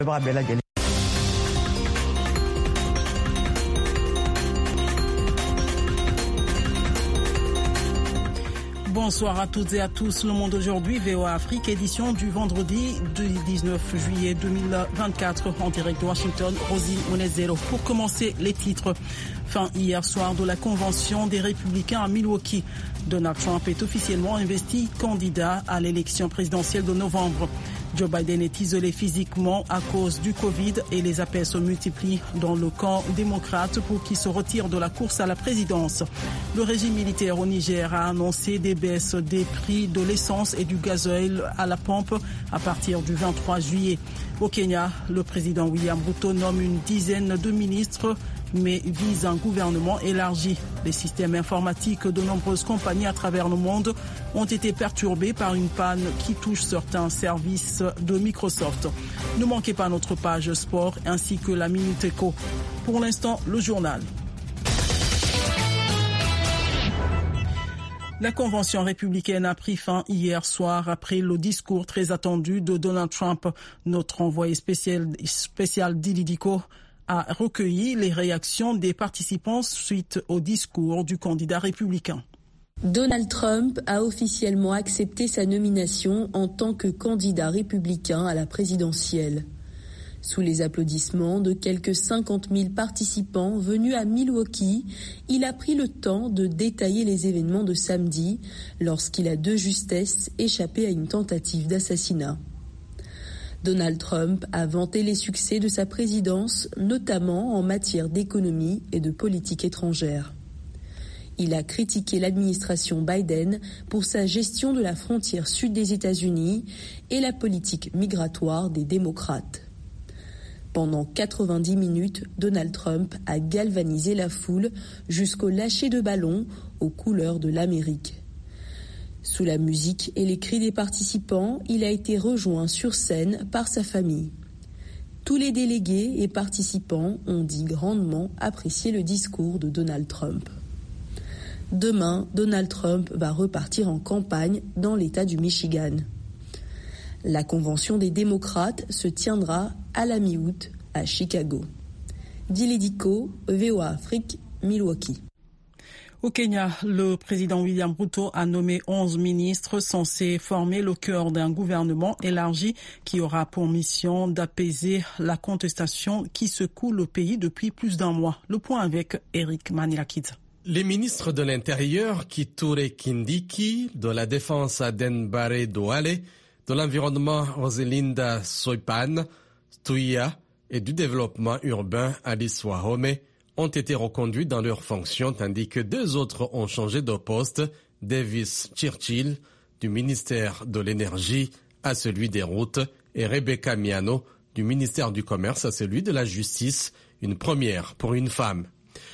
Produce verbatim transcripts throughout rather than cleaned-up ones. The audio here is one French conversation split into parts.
Bonsoir à toutes et à tous. Le Monde aujourd'hui, V O A Afrique, édition du vendredi du dix-neuf juillet deux mille vingt-quatre, en direct de Washington. Rosie Monezero. Pour commencer, les titres. Fin hier soir de la convention des Républicains à Milwaukee. Donald Trump est officiellement investi candidat à l'élection présidentielle de novembre. Joe Biden est isolé physiquement à cause du Covid et les appels se multiplient dans le camp démocrate pour qu'il se retire de la course à la présidence. Le régime militaire au Niger a annoncé des baisses des prix de l'essence et du gasoil à la pompe à partir du vingt-trois juillet. Au Kenya, le président William Ruto nomme une dizaine de ministres mais vise un gouvernement élargi. Les systèmes informatiques de nombreuses compagnies à travers le monde ont été perturbés par une panne qui touche certains services de Microsoft. Ne manquez pas notre page sport ainsi que la Minute Éco. Pour l'instant, le journal. La convention républicaine a pris fin hier soir après le discours très attendu de Donald Trump. Notre envoyé spécial, spécial Dili Diko a recueilli les réactions des participants suite au discours du candidat républicain. Donald Trump a officiellement accepté sa nomination en tant que candidat républicain à la présidentielle. Sous les applaudissements de quelques cinquante mille participants venus à Milwaukee, il a pris le temps de détailler les événements de samedi lorsqu'il a de justesse échappé à une tentative d'assassinat. Donald Trump a vanté les succès de sa présidence, notamment en matière d'économie et de politique étrangère. Il a critiqué l'administration Biden pour sa gestion de la frontière sud des États-Unis et la politique migratoire des démocrates. Pendant quatre-vingt-dix minutes, Donald Trump a galvanisé la foule jusqu'au lâcher de ballons aux couleurs de l'Amérique. Sous la musique et les cris des participants, il a été rejoint sur scène par sa famille. Tous les délégués et participants ont dit grandement apprécier le discours de Donald Trump. Demain, Donald Trump va repartir en campagne dans l'État du Michigan. La convention des démocrates se tiendra à la mi-août à Chicago. Dili Diko, V O A Afrique, Milwaukee. Au Kenya, le président William Ruto a nommé onze ministres censés former le cœur d'un gouvernement élargi qui aura pour mission d'apaiser la contestation qui secoue le pays depuis plus d'un mois. Le point avec Eric Maniakid. Les ministres de l'Intérieur, Kithure Kindiki, de la Défense, Aden Bare Douale, de l'Environnement, Roselinda Soipan Tuia, et du Développement urbain, Alice Wahome, ont été reconduits dans leurs fonctions, tandis que deux autres ont changé de poste, Davis Churchill, du ministère de l'Énergie à celui des Routes, et Rebecca Miano, du ministère du Commerce à celui de la Justice, une première pour une femme.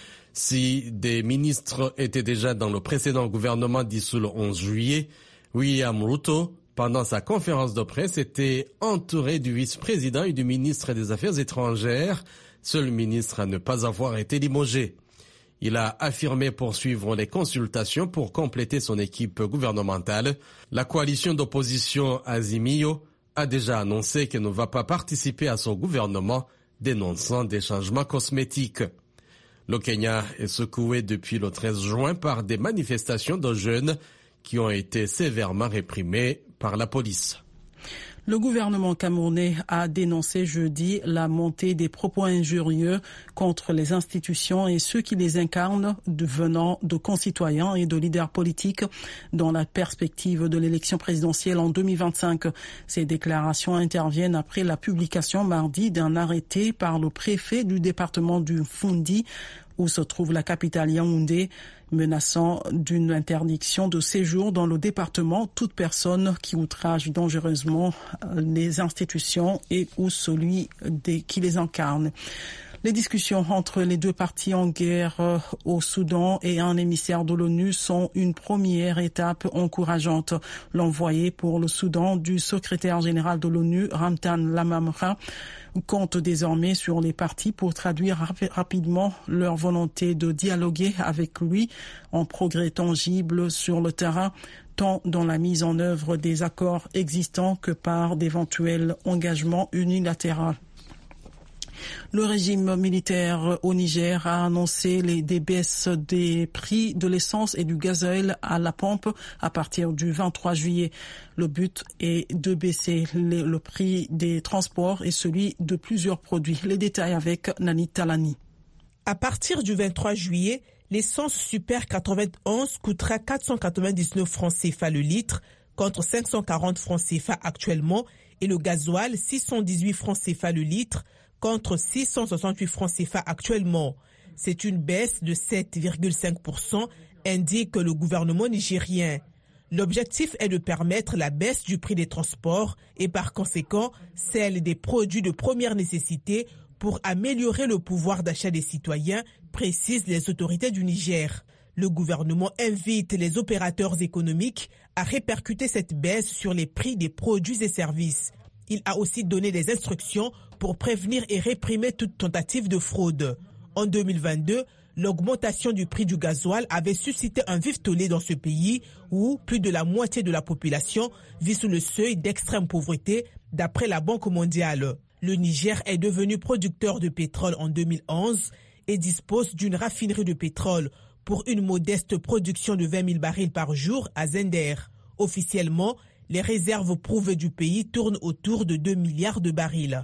Si des ministres étaient déjà dans le précédent gouvernement dissous le onze juillet, William Ruto, pendant sa conférence de presse, était entouré du vice-président et du ministre des Affaires étrangères, seul ministre à ne pas avoir été limogé. Il a affirmé poursuivre les consultations pour compléter son équipe gouvernementale. La coalition d'opposition Azimio a déjà annoncé qu'elle ne va pas participer à son gouvernement, dénonçant des changements cosmétiques. Le Kenya est secoué depuis le treize juin par des manifestations de jeunes qui ont été sévèrement réprimées par la police. Le gouvernement camerounais a dénoncé jeudi la montée des propos injurieux contre les institutions et ceux qui les incarnent venant de concitoyens et de leaders politiques dans la perspective de l'élection présidentielle en deux mille vingt-cinq. Ces déclarations interviennent après la publication mardi d'un arrêté par le préfet du département du Fundi où se trouve la capitale Yaoundé, menaçant d'une interdiction de séjour dans le département toute personne qui outrage dangereusement les institutions et ou celui des, qui les incarne. Les discussions entre les deux parties en guerre au Soudan et un émissaire de l'ONU sont une première étape encourageante. L'envoyé pour le Soudan du secrétaire général de l'ONU, Ramtan Lamamra, compte désormais sur les parties pour traduire rap- rapidement leur volonté de dialoguer avec lui en progrès tangibles sur le terrain, tant dans la mise en œuvre des accords existants que par d'éventuels engagements unilatéraux. Le régime militaire au Niger a annoncé les, des baisses des prix de l'essence et du gasoil à la pompe à partir du vingt-trois juillet. Le but est de baisser le, le prix des transports et celui de plusieurs produits. Les détails avec Nani Talani. À partir du vingt-trois juillet, l'essence Super quatre-vingt-onze coûtera quatre cent quatre-vingt-dix-neuf francs C F A le litre contre cinq cent quarante francs C F A actuellement et le gasoil six cent dix-huit francs C F A le litre contre six cent soixante-huit francs C F A actuellement. C'est une baisse de sept virgule cinq pour cent, indique le gouvernement nigérien. L'objectif est de permettre la baisse du prix des transports et par conséquent celle des produits de première nécessité pour améliorer le pouvoir d'achat des citoyens, précisent les autorités du Niger. Le gouvernement invite les opérateurs économiques à répercuter cette baisse sur les prix des produits et services. Il a aussi donné des instructions pour prévenir et réprimer toute tentative de fraude. En deux mille vingt-deux, l'augmentation du prix du gasoil avait suscité un vif tollé dans ce pays où plus de la moitié de la population vit sous le seuil d'extrême pauvreté, d'après la Banque mondiale. Le Niger est devenu producteur de pétrole en deux mille onze et dispose d'une raffinerie de pétrole pour une modeste production de vingt mille barils par jour à Zender. Officiellement, les réserves prouvées du pays tournent autour de deux milliards de barils.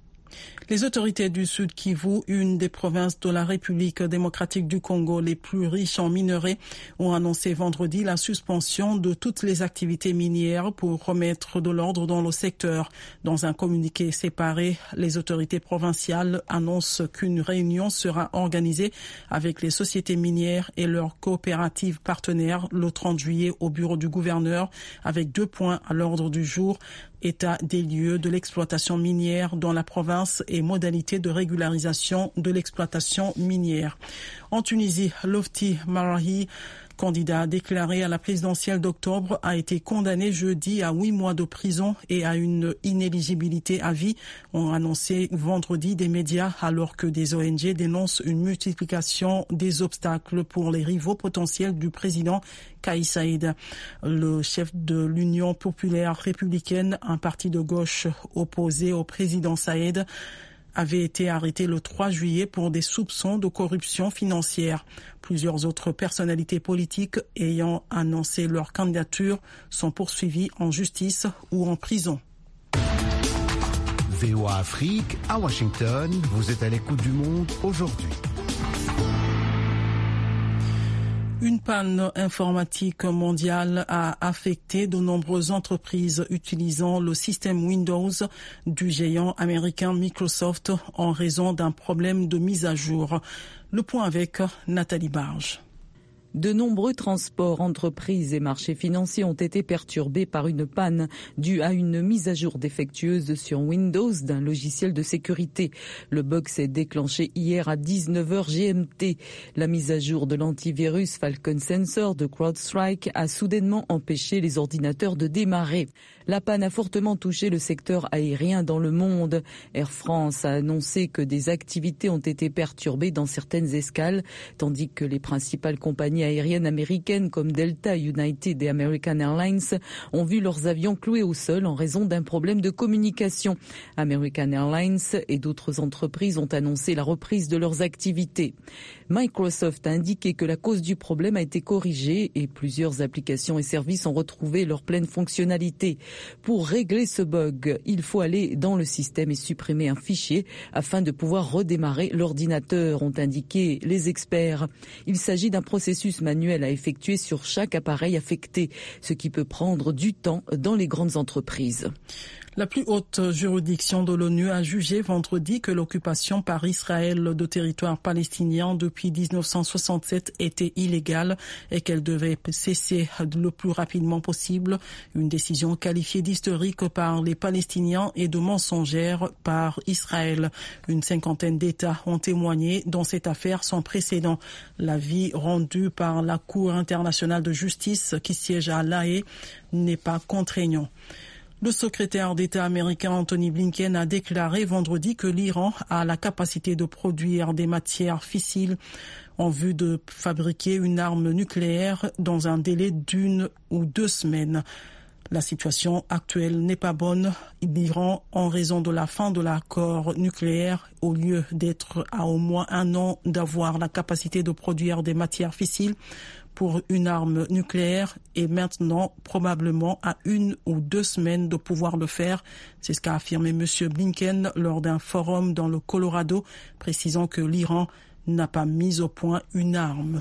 Les autorités du Sud Kivu, une des provinces de la République démocratique du Congo les plus riches en minerais, ont annoncé vendredi la suspension de toutes les activités minières pour remettre de l'ordre dans le secteur. Dans un communiqué séparé, les autorités provinciales annoncent qu'une réunion sera organisée avec les sociétés minières et leurs coopératives partenaires le trente juillet au bureau du gouverneur, avec deux points à l'ordre du jour: état des lieux de l'exploitation minière dans la province et modalités de régularisation de l'exploitation minière. En Tunisie, Lofti Marahi, candidat déclaré à la présidentielle d'octobre, a été condamné jeudi à huit mois de prison et à une inéligibilité à vie, ont annoncé vendredi des médias, alors que des O N G dénoncent une multiplication des obstacles pour les rivaux potentiels du président Kais Saied. Le chef de l'Union populaire républicaine, un parti de gauche opposé au président Saïd, avait été arrêté le trois juillet pour des soupçons de corruption financière. Plusieurs autres personnalités politiques ayant annoncé leur candidature sont poursuivies en justice ou en prison. V O A Afrique, à Washington, vous êtes à l'écoute du monde aujourd'hui. Une panne informatique mondiale a affecté de nombreuses entreprises utilisant le système Windows du géant américain Microsoft en raison d'un problème de mise à jour. Le point avec Nathalie Barge. De nombreux transports, entreprises et marchés financiers ont été perturbés par une panne due à une mise à jour défectueuse sur Windows d'un logiciel de sécurité. Le bug s'est déclenché hier à dix-neuf heures G M T. La mise à jour de l'antivirus Falcon Sensor de CrowdStrike a soudainement empêché les ordinateurs de démarrer. La panne a fortement touché le secteur aérien dans le monde. Air France a annoncé que des activités ont été perturbées dans certaines escales, tandis que les principales compagnies aériennes américaines comme Delta, United et American Airlines ont vu leurs avions cloués au sol en raison d'un problème de communication. American Airlines et d'autres entreprises ont annoncé la reprise de leurs activités. Microsoft a indiqué que la cause du problème a été corrigée et plusieurs applications et services ont retrouvé leur pleine fonctionnalité. Pour régler ce bug, il faut aller dans le système et supprimer un fichier afin de pouvoir redémarrer l'ordinateur, ont indiqué les experts. Il s'agit d'un processus manuel à effectuer sur chaque appareil affecté, ce qui peut prendre du temps dans les grandes entreprises. La plus haute juridiction de l'ONU a jugé vendredi que l'occupation par Israël de territoires palestiniens depuis dix-neuf cent soixante-sept était illégale et qu'elle devait cesser le plus rapidement possible. Une décision qualifiée d'historique par les Palestiniens et de mensongère par Israël. Une cinquantaine d'États ont témoigné dans cette affaire sans précédent. L'avis rendu par la Cour internationale de justice qui siège à La Haye n'est pas contraignant. Le secrétaire d'État américain Anthony Blinken a déclaré vendredi que l'Iran a la capacité de produire des matières fissiles en vue de fabriquer une arme nucléaire dans un délai d'une ou deux semaines. La situation actuelle n'est pas bonne. L'Iran, en raison de la fin de l'accord nucléaire, au lieu d'être à au moins un an d'avoir la capacité de produire des matières fissiles pour une arme nucléaire, est maintenant probablement à une ou deux semaines de pouvoir le faire. C'est ce qu'a affirmé M. Blinken lors d'un forum dans le Colorado, précisant que l'Iran n'a pas mis au point une arme.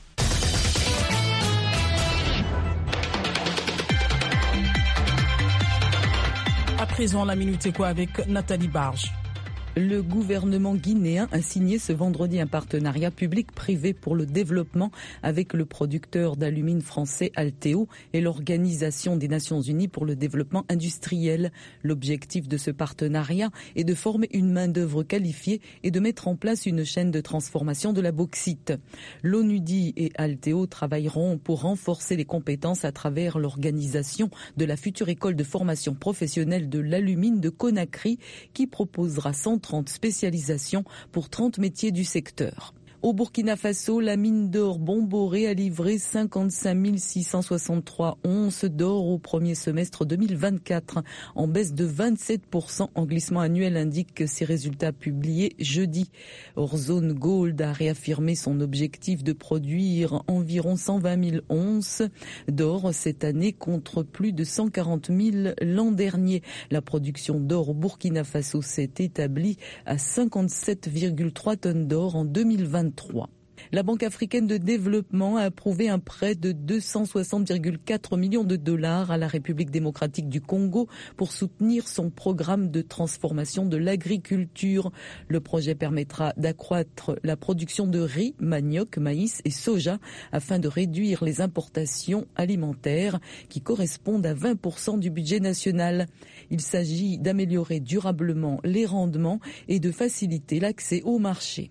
À présent, la Minute Éco avec Nathalie Barge. Le gouvernement guinéen a signé ce vendredi un partenariat public-privé pour le développement avec le producteur d'alumine français Alteo et l'Organisation des Nations Unies pour le développement industriel. L'objectif de ce partenariat est de former une main-d'œuvre qualifiée et de mettre en place une chaîne de transformation de la bauxite. L'ONUDI et Alteo travailleront pour renforcer les compétences à travers l'organisation de la future école de formation professionnelle de l'alumine de Conakry qui proposera cent trente spécialisations pour trente métiers du secteur. Au Burkina Faso, la mine d'or Bomboré a livré cinquante-cinq mille six cent soixante-trois onces d'or au premier semestre deux mille vingt-quatre, en baisse de vingt-sept pour cent en glissement annuel, indiquent ces résultats publiés jeudi. Orezone Gold a réaffirmé son objectif de produire environ cent vingt mille onces d'or cette année contre plus de cent quarante mille l'an dernier. La production d'or au Burkina Faso s'est établie à cinquante-sept virgule trois tonnes d'or en deux mille vingt-trois. La Banque africaine de développement a approuvé un prêt de deux cent soixante virgule quatre millions de dollars à la République démocratique du Congo pour soutenir son programme de transformation de l'agriculture. Le projet permettra d'accroître la production de riz, manioc, maïs et soja afin de réduire les importations alimentaires qui correspondent à vingt pour cent du budget national. Il s'agit d'améliorer durablement les rendements et de faciliter l'accès au marché.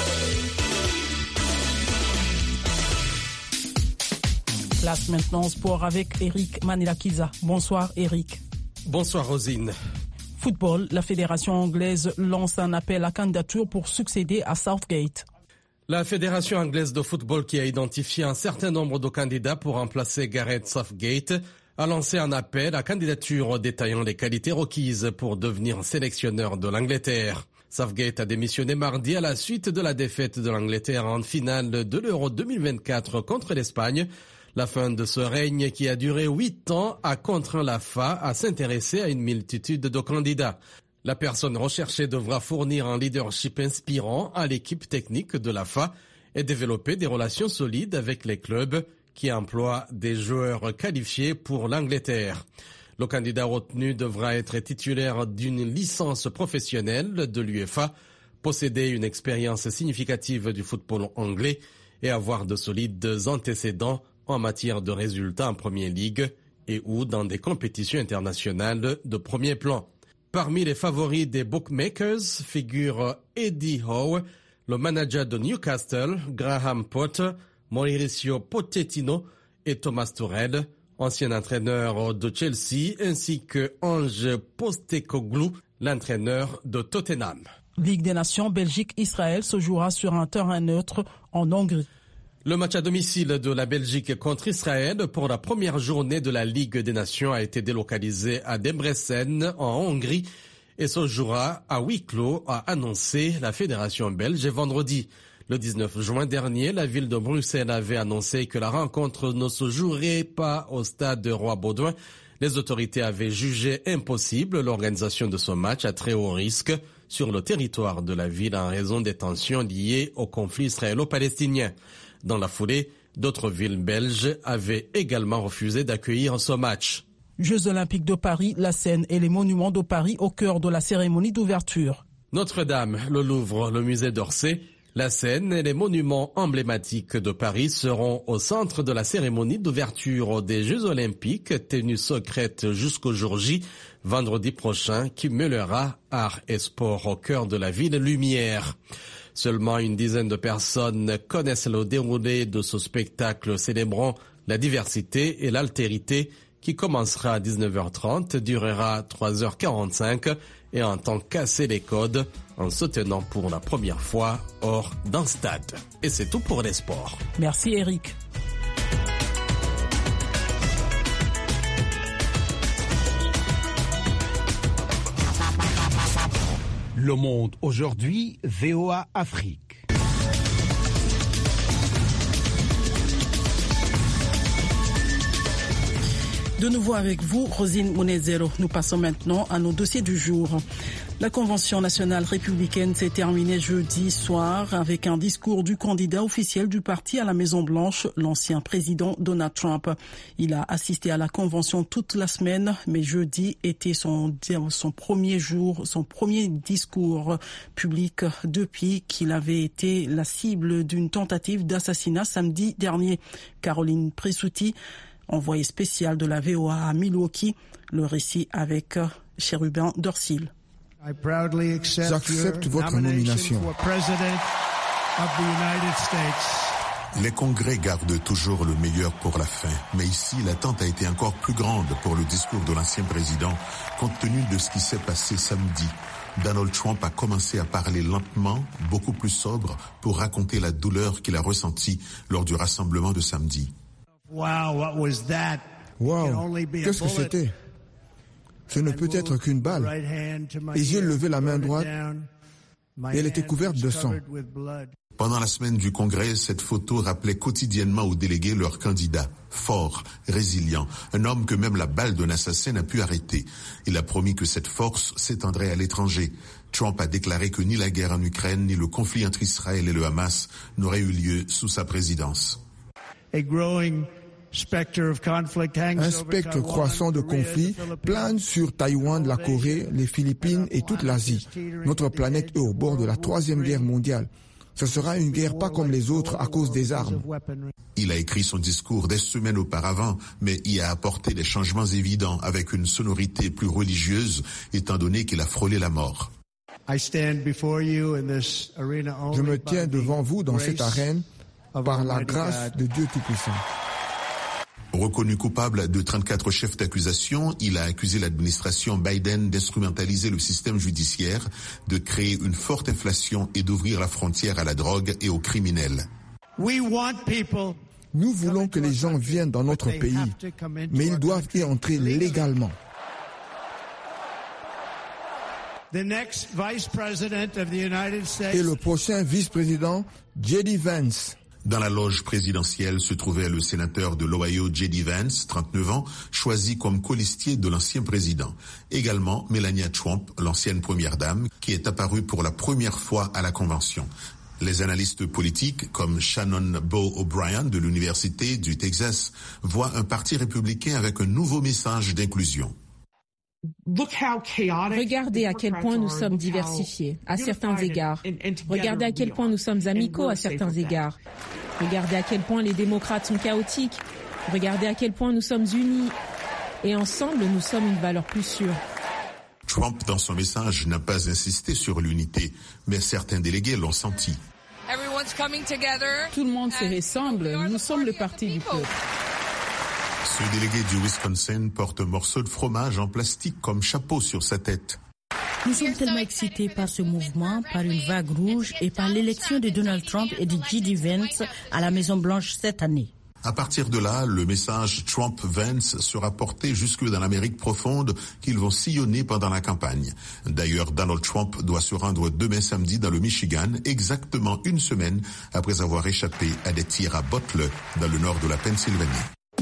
Place maintenant sport avec Eric Manilakiza. Bonsoir Eric. Bonsoir Rosine. Football, la fédération anglaise lance un appel à candidature pour succéder à Southgate. La fédération anglaise de football, qui a identifié un certain nombre de candidats pour remplacer Gareth Southgate, a lancé un appel à candidature détaillant les qualités requises pour devenir sélectionneur de l'Angleterre. Southgate a démissionné mardi à la suite de la défaite de l'Angleterre en finale de l'Euro deux mille vingt-quatre contre l'Espagne. La fin de ce règne, qui a duré huit ans, a contraint la F A à s'intéresser à une multitude de candidats. La personne recherchée devra fournir un leadership inspirant à l'équipe technique de la F A et développer des relations solides avec les clubs qui emploient des joueurs qualifiés pour l'Angleterre. Le candidat retenu devra être titulaire d'une licence professionnelle de l'UEFA, posséder une expérience significative du football anglais et avoir de solides antécédents en matière de résultats en Premier League et ou dans des compétitions internationales de premier plan. Parmi les favoris des bookmakers figurent Eddie Howe, le manager de Newcastle, Graham Potter, Mauricio Pochettino et Thomas Tuchel, ancien entraîneur de Chelsea, ainsi que Ange Postecoglou, l'entraîneur de Tottenham. Ligue des Nations Belgique-Israël se jouera sur un terrain neutre en Hongrie. Le match à domicile de la Belgique contre Israël pour la première journée de la Ligue des Nations a été délocalisé à Debrecen en Hongrie et se jouera à huis clos, a annoncé la fédération belge vendredi. Le dix-neuf juin dernier, la ville de Bruxelles avait annoncé que la rencontre ne se jouerait pas au stade de Roi-Baudouin. Les autorités avaient jugé impossible l'organisation de ce match à très haut risque sur le territoire de la ville en raison des tensions liées au conflit israélo-palestinien. Dans la foulée, d'autres villes belges avaient également refusé d'accueillir ce match. Jeux olympiques de Paris, la Seine et les monuments de Paris au cœur de la cérémonie d'ouverture. Notre-Dame, le Louvre, le musée d'Orsay, la Seine et les monuments emblématiques de Paris seront au centre de la cérémonie d'ouverture des Jeux olympiques, tenue secrète jusqu'au jour J, vendredi prochain, qui mêlera art et sport au cœur de la ville lumière. Seulement une dizaine de personnes connaissent le déroulé de ce spectacle célébrant la diversité et l'altérité qui commencera à dix-neuf heures trente, durera trois heures quarante-cinq et entend casser les codes en se tenant pour la première fois hors d'un stade. Et c'est tout pour les sports. Merci Eric. Le Monde aujourd'hui, V O A Afrique. De nouveau avec vous, Rosine Monezero. Nous passons maintenant à nos dossiers du jour. La Convention nationale républicaine s'est terminée jeudi soir avec un discours du candidat officiel du parti à la Maison-Blanche, l'ancien président Donald Trump. Il a assisté à la convention toute la semaine, mais jeudi était son, son premier jour, son premier discours public depuis qu'il avait été la cible d'une tentative d'assassinat samedi dernier. Caroline Pressouti, envoyé spécial de la V O A à Milwaukee, le récit avec Chérubin Dorsil. J'accepte votre nomination. Les congrès gardent toujours le meilleur pour la fin, mais ici l'attente a été encore plus grande pour le discours de l'ancien président, compte tenu de ce qui s'est passé samedi. Donald Trump a commencé à parler lentement, beaucoup plus sobre, pour raconter la douleur qu'il a ressentie lors du rassemblement de samedi. Wow, qu'est-ce que c'était? Ce ne peut être qu'une balle. Et j'ai levé la main droite et elle était couverte de sang. Pendant la semaine du Congrès, cette photo rappelait quotidiennement aux délégués leur candidat, fort, résilient, un homme que même la balle d'un assassin n'a pu arrêter. Il a promis que cette force s'étendrait à l'étranger. Trump a déclaré que ni la guerre en Ukraine, ni le conflit entre Israël et le Hamas n'auraient eu lieu sous sa présidence. Un spectre croissant de conflits plane sur Taïwan, la Corée, les Philippines et toute l'Asie. Notre planète est au bord de la troisième guerre mondiale. Ce sera une guerre pas comme les autres à cause des armes. Il a écrit son discours des semaines auparavant, mais y a apporté des changements évidents avec une sonorité plus religieuse, étant donné qu'il a frôlé la mort. Je me tiens devant vous dans cette arène par la grâce de Dieu Tout-Puissant. Reconnu coupable de trente-quatre chefs d'accusation, il a accusé l'administration Biden d'instrumentaliser le système judiciaire, de créer une forte inflation et d'ouvrir la frontière à la drogue et aux criminels. Nous voulons que les gens viennent dans notre pays, mais ils doivent y entrer légalement. Et le prochain vice-président, J D Vance. Dans la loge présidentielle se trouvait le sénateur de l'Ohio J D Vance, trente-neuf ans, choisi comme colistier de l'ancien président. Également Melania Trump, l'ancienne première dame, qui est apparue pour la première fois à la convention. Les analystes politiques, comme Shannon Bow O'Brien de l'Université du Texas, voient un parti républicain avec un nouveau message d'inclusion. Regardez à quel point nous sommes diversifiés à certains égards. Regardez à quel point nous sommes amicaux à certains égards. Regardez à quel point les démocrates sont chaotiques. Regardez à quel point nous sommes unis. Et ensemble, nous sommes une valeur plus sûre. Trump, dans son message, n'a pas insisté sur l'unité, mais certains délégués l'ont senti. Tout le monde se ressemble. Nous sommes le parti du peuple. Ce délégué du Wisconsin porte un morceau de fromage en plastique comme chapeau sur sa tête. Nous sommes tellement excités par ce mouvement, par une vague rouge et par l'élection de Donald Trump et de J D Vance à la Maison-Blanche cette année. À partir de là, le message Trump-Vance sera porté jusque dans l'Amérique profonde qu'ils vont sillonner pendant la campagne. D'ailleurs, Donald Trump doit se rendre demain samedi dans le Michigan, exactement une semaine après avoir échappé à des tirs à Butler dans le nord de la Pennsylvanie.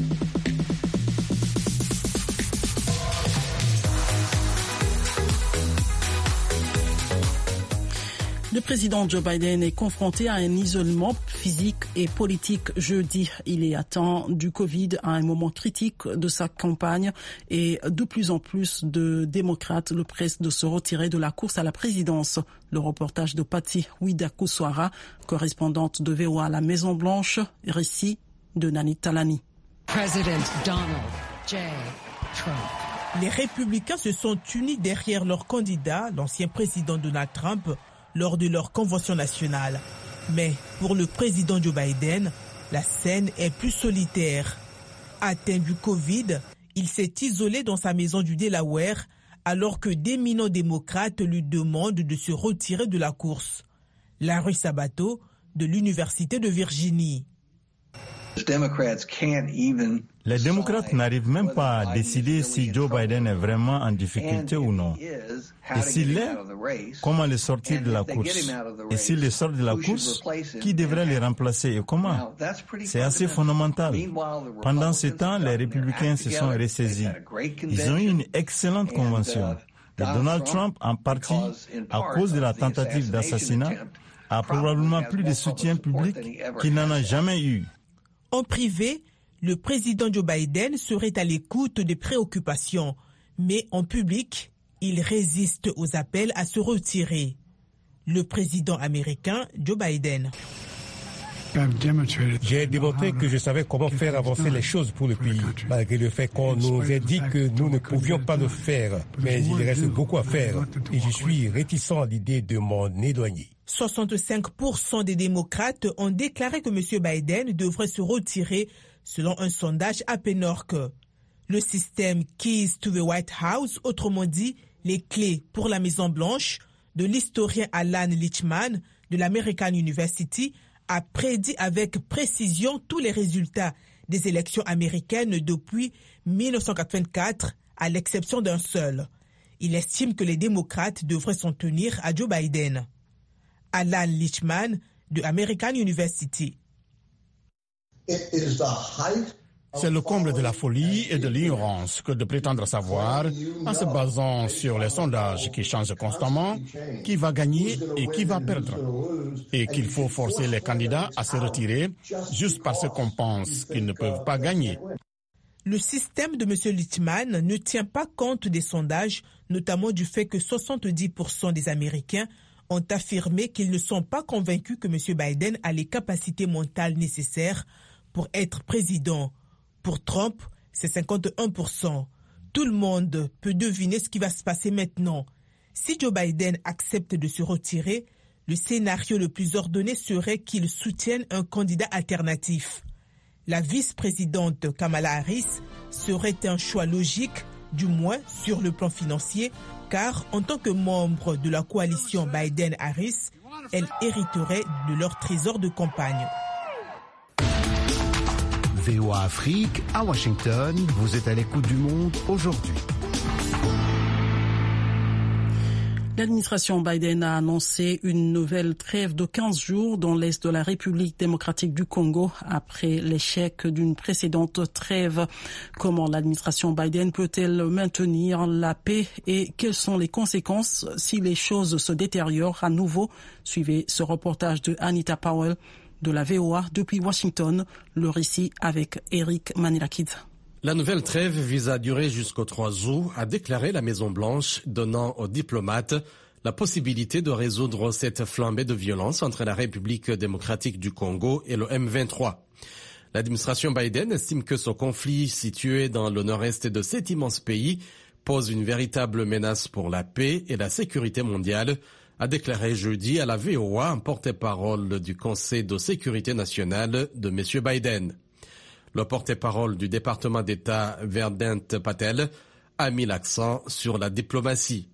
Le président Joe Biden est confronté à un isolement physique et politique jeudi. Il est atteint du Covid à un moment critique de sa campagne et de plus en plus de démocrates le pressent de se retirer de la course à la présidence. Le reportage de Patty Widakuswara, correspondante de V O A à la Maison-Blanche, récit de Nani Talani. President Donald J. Trump. Les républicains se sont unis derrière leur candidat, l'ancien président Donald Trump, lors de leur convention nationale. Mais pour le président Joe Biden, la scène est plus solitaire. Atteint du Covid, il s'est isolé dans sa maison du Delaware alors que d'éminents démocrates lui demandent de se retirer de la course. Larry Sabato, de l'Université de Virginie. Les démocrates n'arrivent même pas à décider si Joe Biden est vraiment en difficulté ou non. Et s'il l'est, comment le sortir de la course? Et s'il le sort de la course, qui devrait le remplacer et comment? C'est assez fondamental. Pendant ce temps, les républicains se sont ressaisis. Ils ont eu une excellente convention. Et Donald Trump, en partie à cause de la tentative d'assassinat, a probablement plus de soutien public qu'il n'en a jamais eu. En privé, le président Joe Biden serait à l'écoute des préoccupations, mais en public, il résiste aux appels à se retirer. Le président américain Joe Biden. J'ai démontré que je savais comment faire avancer les choses pour le pays, malgré le fait qu'on nous ait dit que nous ne pouvions pas le faire. Mais il reste beaucoup à faire et je suis réticent à l'idée de m'en éloigner. soixante-cinq pour cent des démocrates ont déclaré que M. Biden devrait se retirer selon un sondage A P Norc. Le système Keys to the White House, autrement dit les clés pour la Maison-Blanche, de l'historien Alan Lichtman de l'American University, a prédit avec précision tous les résultats des élections américaines depuis mille neuf cent quatre-vingt-quatre, à l'exception d'un seul. Il estime que les démocrates devraient s'en tenir à Joe Biden. Alan Lichtman de American University. C'est le comble de la folie et de l'ignorance que de prétendre savoir, en se basant sur les sondages qui changent constamment, qui va gagner et qui va perdre. Et qu'il faut forcer les candidats à se retirer juste parce qu'on pense qu'ils ne peuvent pas gagner. Le système de M. Lichtman ne tient pas compte des sondages, notamment du fait que soixante-dix pour cent des Américains ont affirmé qu'ils ne sont pas convaincus que M. Biden a les capacités mentales nécessaires pour être président. Pour Trump, c'est cinquante et un pour cent. Tout le monde peut deviner ce qui va se passer maintenant. Si Joe Biden accepte de se retirer, le scénario le plus ordonné serait qu'il soutienne un candidat alternatif. La vice-présidente Kamala Harris serait un choix logique, du moins sur le plan financier, car en tant que membre de la coalition Biden-Harris, elle hériterait de leur trésor de campagne. V O A Afrique, à Washington, vous êtes à l'écoute du monde aujourd'hui. L'administration Biden a annoncé une nouvelle trêve de quinze jours dans l'est de la République démocratique du Congo après l'échec d'une précédente trêve. Comment l'administration Biden peut-elle maintenir la paix et quelles sont les conséquences si les choses se détériorent à nouveau? Suivez ce reportage de Anita Powell de la V O A depuis Washington, le récit avec Eric Manilakid. La nouvelle trêve vise à durer jusqu'au trois août, a déclaré la Maison-Blanche, donnant aux diplomates la possibilité de résoudre cette flambée de violence entre la République démocratique du Congo et le M vingt-trois. L'administration Biden estime que ce conflit situé dans le nord-est de cet immense pays pose une véritable menace pour la paix et la sécurité mondiale, a déclaré jeudi à la V O A un porte-parole du Conseil de sécurité nationale de M. Biden. Le porte-parole du département d'État Verdant Patel a mis l'accent sur la diplomatie.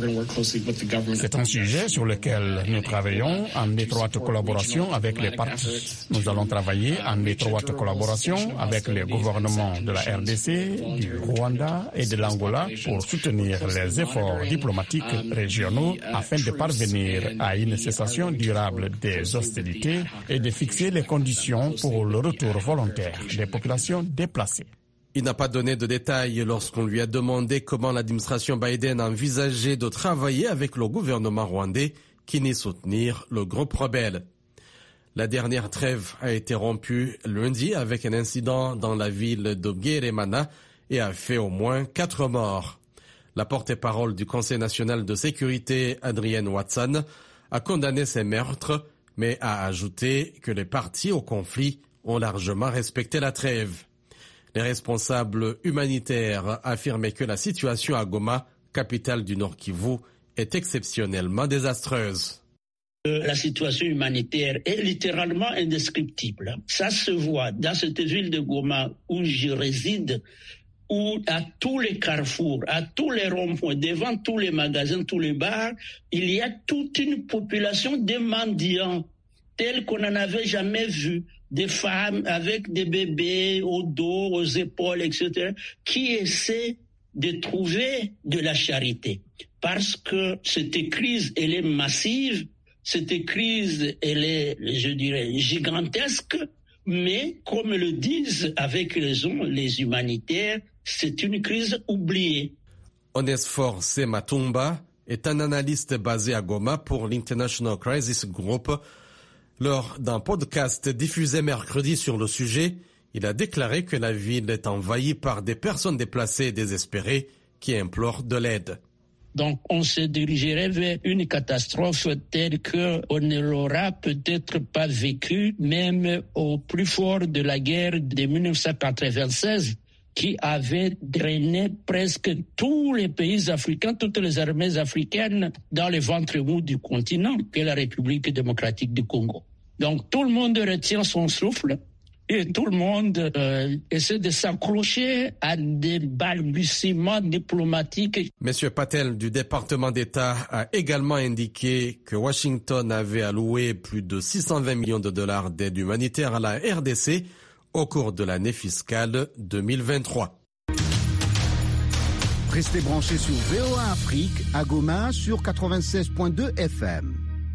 C'est un sujet sur lequel nous travaillons en étroite collaboration avec les partis. Nous allons travailler en étroite collaboration avec les gouvernements de la R D C, du Rwanda et de l'Angola pour soutenir les efforts diplomatiques régionaux afin de parvenir à une cessation durable des hostilités et de fixer les conditions pour le retour volontaire des populations déplacées. Il n'a pas donné de détails lorsqu'on lui a demandé comment l'administration Biden envisageait de travailler avec le gouvernement rwandais qui nie soutenir le groupe rebelle. La dernière trêve a été rompue lundi avec un incident dans la ville de Bweremana et a fait au moins quatre morts. La porte-parole du Conseil national de sécurité, Adrienne Watson, a condamné ces meurtres, mais a ajouté que les parties au conflit ont largement respecté la trêve. Les responsables humanitaires affirmaient que la situation à Goma, capitale du Nord Kivu, est exceptionnellement désastreuse. La situation humanitaire est littéralement indescriptible. Ça se voit dans cette ville de Goma où je réside, où à tous les carrefours, à tous les ronds-points, devant tous les magasins, tous les bars, il y a toute une population de mendiants telles qu'on n'en avait jamais vues. Des femmes avec des bébés au dos, aux épaules, et cetera, qui essaient de trouver de la charité. Parce que cette crise, elle est massive, cette crise, elle est, je dirais, gigantesque, mais comme le disent avec raison les humanitaires, c'est une crise oubliée. Onesphore Sematumba est un analyste basé à Goma pour l'International Crisis Group. Lors d'un podcast diffusé mercredi sur le sujet, il a déclaré que la ville est envahie par des personnes déplacées et désespérées qui implorent de l'aide. Donc on se dirigerait vers une catastrophe telle qu'on ne l'aura peut-être pas vécue, même au plus fort de la guerre de dix-neuf cent quatre-vingt-seize, qui avait drainé presque tous les pays africains, toutes les armées africaines dans le ventre mou du continent, qu'est la République démocratique du Congo. Donc tout le monde retient son souffle et tout le monde euh, essaie de s'accrocher à des balbutiements diplomatiques. Monsieur Patel du département d'État a également indiqué que Washington avait alloué plus de six cent vingt millions de dollars d'aide humanitaire à la R D C au cours de l'année fiscale deux mille vingt-trois. Restez branchés sur V O A Afrique à Goma sur quatre-vingt-seize point deux F M.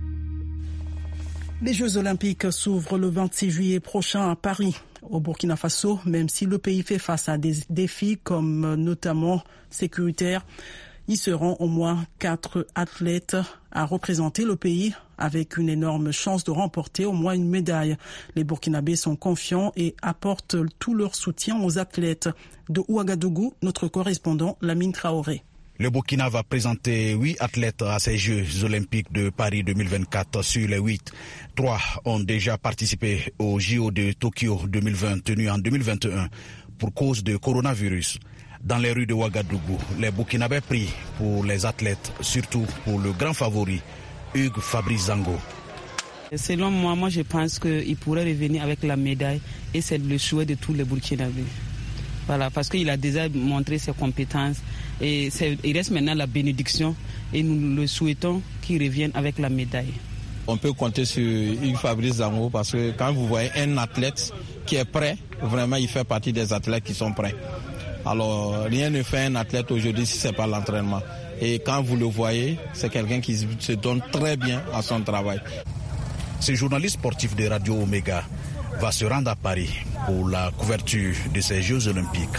Les Jeux Olympiques s'ouvrent le vingt-six juillet prochain à Paris, au Burkina Faso, même si le pays fait face à des défis comme notamment sécuritaires. Il seront au moins quatre athlètes à représenter le pays avec une énorme chance de remporter au moins une médaille. Les Burkinabés sont confiants et apportent tout leur soutien aux athlètes. De Ouagadougou, notre correspondant Lamine Traoré. Le Burkina va présenter huit athlètes à ces Jeux Olympiques de Paris deux mille vingt-quatre. Sur les huit, trois ont déjà participé aux J O de Tokyo deux mille vingt tenus en deux mille vingt et un pour cause de coronavirus. Dans les rues de Ouagadougou, les Burkinabés prient pour les athlètes, surtout pour le grand favori, Hugues Fabrice Zango. Selon moi, moi je pense qu'il pourrait revenir avec la médaille et c'est le souhait de tous les Burkinabés. Voilà, parce qu'il a déjà montré ses compétences et il reste maintenant la bénédiction et nous le souhaitons qu'il revienne avec la médaille. On peut compter sur Hugues Fabrice Zango parce que quand vous voyez un athlète qui est prêt, vraiment il fait partie des athlètes qui sont prêts. Alors rien ne fait un athlète aujourd'hui si ce n'est pas l'entraînement. Et quand vous le voyez, c'est quelqu'un qui se donne très bien à son travail. Ce journaliste sportif de Radio Omega va se rendre à Paris pour la couverture de ces Jeux Olympiques.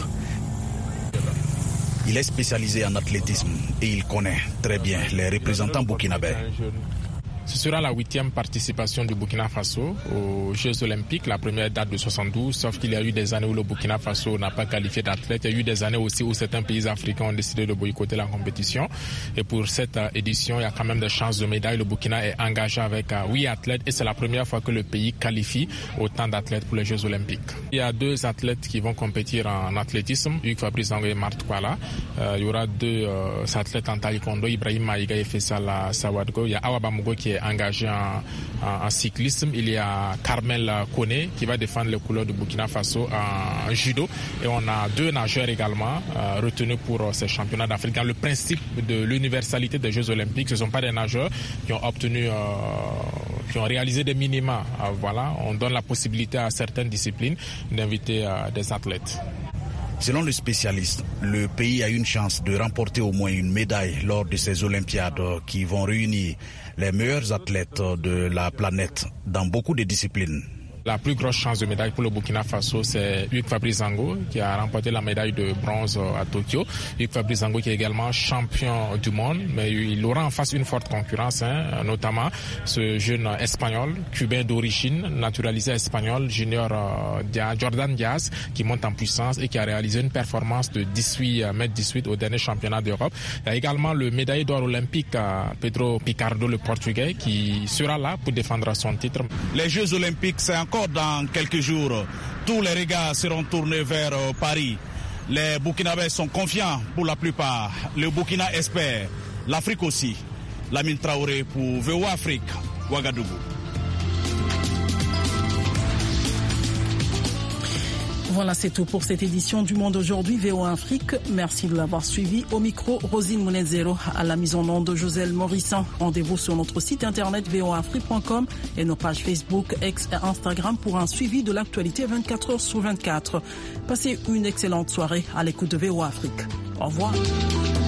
Il est spécialisé en athlétisme et il connaît très bien les représentants burkinabés. Ce sera la huitième participation du Burkina Faso aux Jeux Olympiques. La première date de soixante-douze, sauf qu'il y a eu des années où le Burkina Faso n'a pas qualifié d'athlète. Il y a eu des années aussi où certains pays africains ont décidé de boycotter la compétition. Et pour cette édition, il y a quand même des chances de médaille. Le Burkina est engagé avec huit athlètes et c'est la première fois que le pays qualifie autant d'athlètes pour les Jeux Olympiques. Il y a deux athlètes qui vont compétir en athlétisme, Hugues Fabrice Zango et Marthe Kwala. Euh, il y aura deux euh, athlètes en taekwondo, Ibrahim Maïga et Faisal Sawadgo. Il y a Awa Bamugo qui est engagé en, en, en cyclisme. Il y a Carmel Kone qui va défendre les couleurs du Burkina Faso en, en judo. Et on a deux nageurs également euh, retenus pour euh, ces championnats d'Afrique. Dans le principe de l'universalité des Jeux Olympiques, ce ne sont pas des nageurs qui ont obtenu, euh, qui ont réalisé des minima. Euh, voilà, on donne la possibilité à certaines disciplines d'inviter euh, des athlètes. Selon le spécialiste, le pays a une chance de remporter au moins une médaille lors de ces Olympiades qui vont réunir les meilleurs athlètes de la planète dans beaucoup de disciplines. La plus grosse chance de médaille pour le Burkina Faso, c'est Hugues Fabrice Zango qui a remporté la médaille de bronze à Tokyo. Hugues Fabrice Zango qui est également champion du monde, mais il aura en face une forte concurrence, hein, notamment ce jeune espagnol, cubain d'origine, naturalisé espagnol, junior euh, Jordan Diaz, qui monte en puissance et qui a réalisé une performance de dix-huit mètres dix-huit au dernier championnat d'Europe. Il y a également le médaillé d'or olympique Pedro Picardo, le Portugais, qui sera là pour défendre son titre. Les Jeux Olympiques, c'est encore dans quelques jours, tous les regards seront tournés vers Paris. Les Burkinabés sont confiants pour la plupart. Le Burkina espère, l'Afrique aussi. Lamine Traoré pour V O A Afrique, Ouagadougou. Voilà, c'est tout pour cette édition du Monde aujourd'hui, V O A Afrique. Merci de l'avoir suivi. Au micro, Rosine Mounezero, à la mise en onde de Joselle Morissan. Rendez-vous sur notre site internet v o a afrique point com et nos pages Facebook, X et Instagram pour un suivi de l'actualité vingt-quatre heures sur vingt-quatre. Passez une excellente soirée à l'écoute de V O A Afrique. Au revoir.